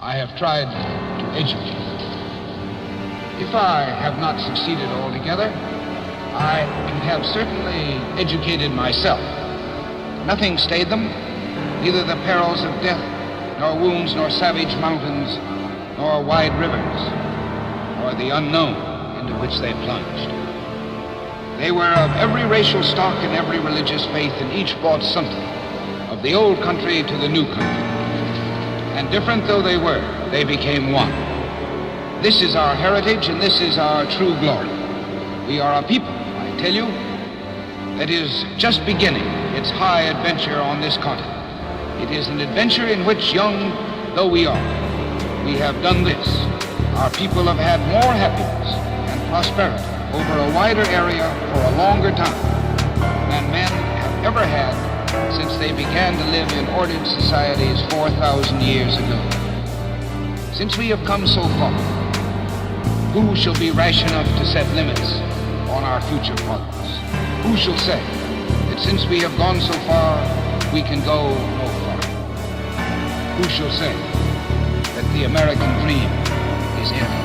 I have tried to educate. If I have not succeeded altogether, I have certainly educated myself. Nothing stayed them, neither the perils of death, nor wounds, nor savage mountains, nor wide rivers, nor the unknown into which they plunged. They were of every racial stock and every religious faith, and each brought something of the old country to the new country. And different though they were, they became one. This is our heritage, and this is our true glory. We are a people, I tell you, that is just beginning its high adventure on this continent. It is an adventure in which, young though we are, we have done this. Our people have had more happiness and prosperity over a wider area for a longer time than men have ever had since they began to live in ordered societies 4,000 years ago. Since we have come so far, who shall be rash enough to set limits on our future progress? Who shall say that since we have gone so far, we can go no farther? Who shall say that the American dream is ended?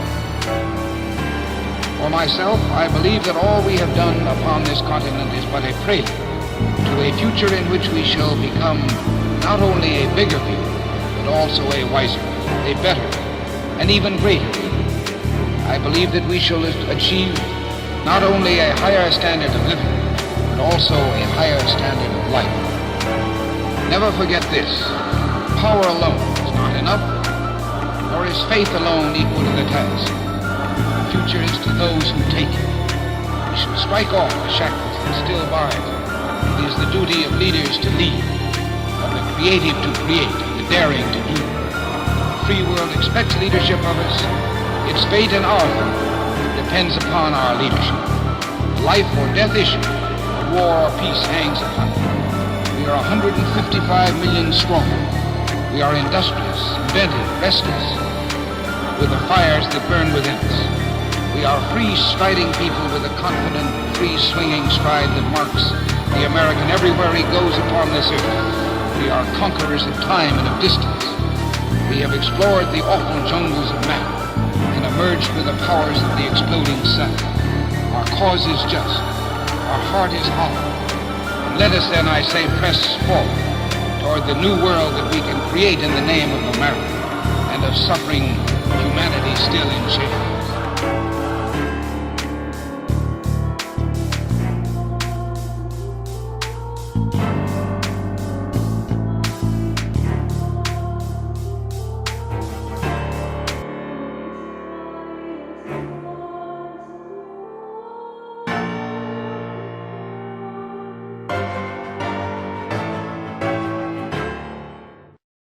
For myself, I believe that all we have done upon this continent is but a prelude to a future in which we shall become not only a bigger people, but also a wiser, a better, and even greater people. I believe that we shall achieve not only a higher standard of living, but also a higher standard of life. Never forget this: power alone is not enough, nor is faith alone equal to the task. The future is to those who take it. We shall strike off the shackles that still bind. It is the duty of leaders to lead, of the creative to create, of the daring to do. The free world expects leadership of us. Its fate and our fate depends upon our leadership. The life or death issue, of war or peace, hangs upon it. We are 155 million strong. We are industrious, inventive, restless, with the fires that burn within us. We are free-striding people with a confident, free-swinging stride that marks the American everywhere he goes upon this earth. We are conquerors of time and of distance. We have explored the awful jungles of matter and emerged with the powers of the exploding sun. Our cause is just. Our heart is hollow. And let us then, I say, press forward toward the new world that we can create in the name of America and of suffering humanity still in chains. Thank